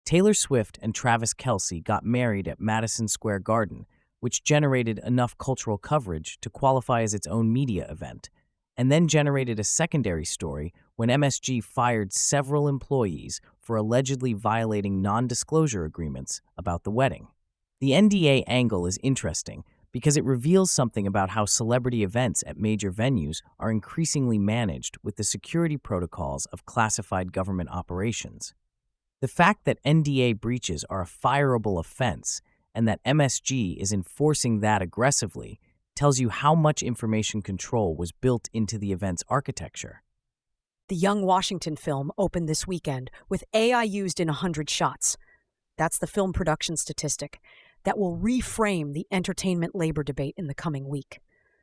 Taylor Swift and Travis Kelce got married at Madison Square Garden, which generated enough cultural coverage to qualify as its own media event, and then generated a secondary story when MSG fired several employees for allegedly violating non-disclosure agreements about the wedding. The NDA angle is interesting because it reveals something about how celebrity events at major venues are increasingly managed with the security protocols of classified government operations. The fact that NDA breaches are a fireable offense and that MSG is enforcing that aggressively tells you how much information control was built into the event's architecture. The Young Washington film opened this weekend with AI used in 100 shots. That's the film production statistic that will reframe the entertainment labor debate in the coming week.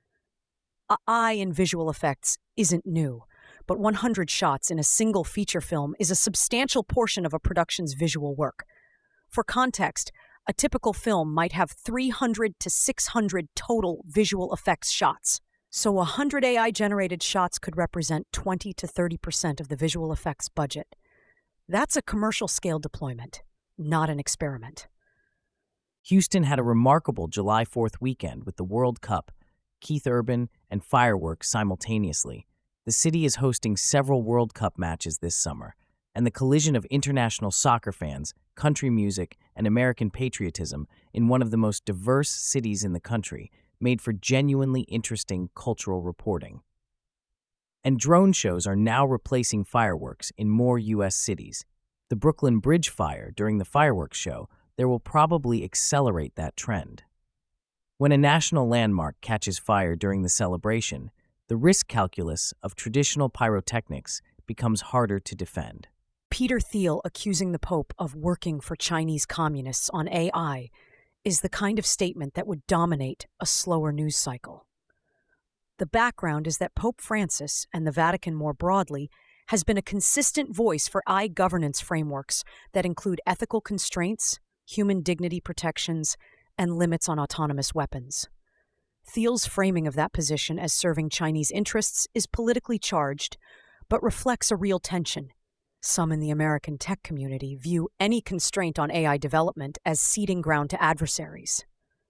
AI in visual effects isn't new, but 100 shots in a single feature film is a substantial portion of a production's visual work. For context, a typical film might have 300 to 600 total visual effects shots. So 100 AI-generated shots could represent 20 to 30% of the visual effects budget. That's a commercial-scale deployment, not an experiment. Houston had a remarkable July 4th weekend with the World Cup, Keith Urban, and fireworks simultaneously. The city is hosting several World Cup matches this summer, and the collision of international soccer fans, country music, and American patriotism in one of the most diverse cities in the country made for genuinely interesting cultural reporting. And drone shows are now replacing fireworks in more U.S. cities. The Brooklyn Bridge fire during the fireworks show there will probably accelerate that trend. When a national landmark catches fire during the celebration, the risk calculus of traditional pyrotechnics becomes harder to defend. Peter Thiel accusing the Pope of working for Chinese communists on AI is the kind of statement that would dominate a slower news cycle. The background is that Pope Francis, and the Vatican more broadly, has been a consistent voice for AI governance frameworks that include ethical constraints, human dignity protections, and limits on autonomous weapons. Thiel's framing of that position as serving Chinese interests is politically charged, but reflects a real tension. Some in the American tech community view any constraint on AI development as ceding ground to adversaries.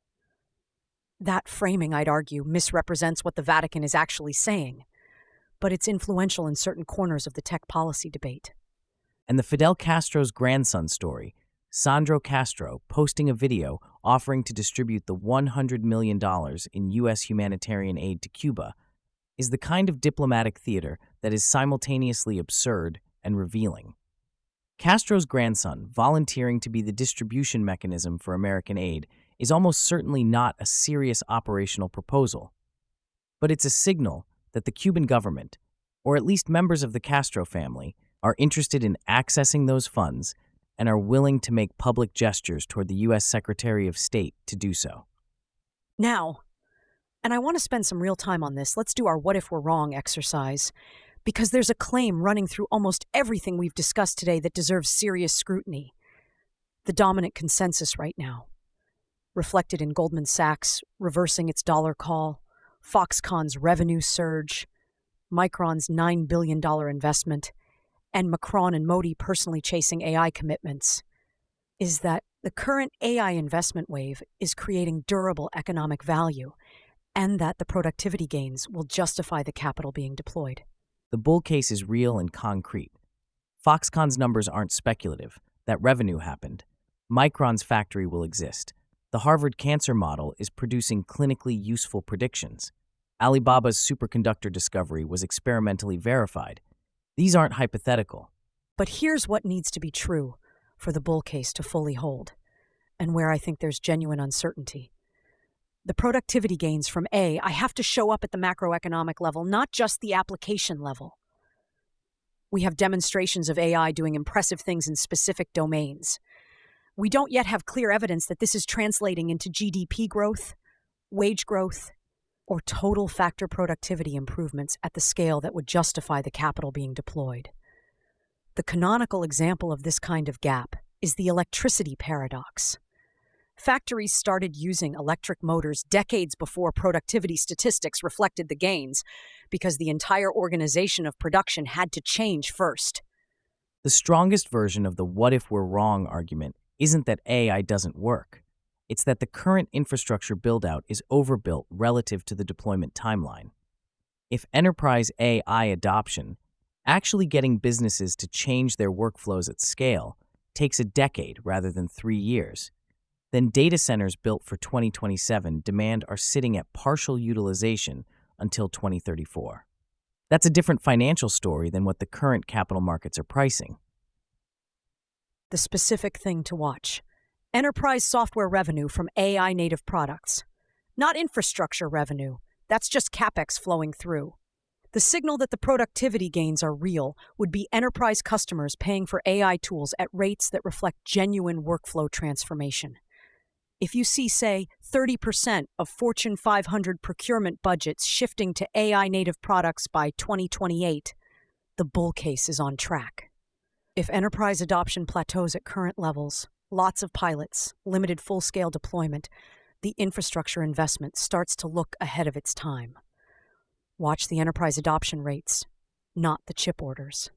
That framing, I'd argue, misrepresents what the Vatican is actually saying, but it's influential in certain corners of the tech policy debate. And the Fidel Castro's grandson story, Sandro Castro posting a video offering to distribute the $100 million in U.S. humanitarian aid to Cuba, is the kind of diplomatic theater that is simultaneously absurd and revealing. Castro's grandson volunteering to be the distribution mechanism for American aid is almost certainly not a serious operational proposal, but it's a signal that the Cuban government, or at least members of the Castro family, are interested in accessing those funds and are willing to make public gestures toward the U.S. Secretary of State to do so. Now, and I want to spend some real time on this, let's do our what if we're wrong exercise, because there's a claim running through almost everything we've discussed today that deserves serious scrutiny. The dominant consensus right now, reflected in Goldman Sachs reversing its dollar call, Foxconn's revenue surge, Micron's $9 billion investment, and Macron and Modi personally chasing AI commitments, is that the current AI investment wave is creating durable economic value, and that the productivity gains will justify the capital being deployed. The bull case is real and concrete. Foxconn's numbers aren't speculative. That revenue happened. Micron's factory will exist. The Harvard Cancer Model is producing clinically useful predictions. Alibaba's superconductor discovery was experimentally verified. These aren't hypothetical. But here's what needs to be true for the bull case to fully hold, and where I think there's genuine uncertainty. The productivity gains from AI have to show up at the macroeconomic level, not just the application level. We have demonstrations of AI doing impressive things in specific domains. We don't yet have clear evidence that this is translating into GDP growth, wage growth, or total factor productivity improvements at the scale that would justify the capital being deployed. The canonical example of this kind of gap is the electricity paradox. Factories started using electric motors decades before productivity statistics reflected the gains, because the entire organization of production had to change first. The strongest version of the what if we're wrong argument isn't that AI doesn't work. It's that the current infrastructure build-out is overbuilt relative to the deployment timeline. If enterprise AI adoption, actually getting businesses to change their workflows at scale, takes a decade rather than 3 years, then data centers built for 2027 demand are sitting at partial utilization until 2034. That's a different financial story than what the current capital markets are pricing. The specific thing to watch: enterprise software revenue from AI native products. Not infrastructure revenue, that's just CapEx flowing through. The signal that the productivity gains are real would be enterprise customers paying for AI tools at rates that reflect genuine workflow transformation. If you see, say, 30% of Fortune 500 procurement budgets shifting to AI-native products by 2028, the bull case is on track. If enterprise adoption plateaus at current levels, lots of pilots, limited full-scale deployment, the infrastructure investment starts to look ahead of its time. Watch the enterprise adoption rates, not the chip orders.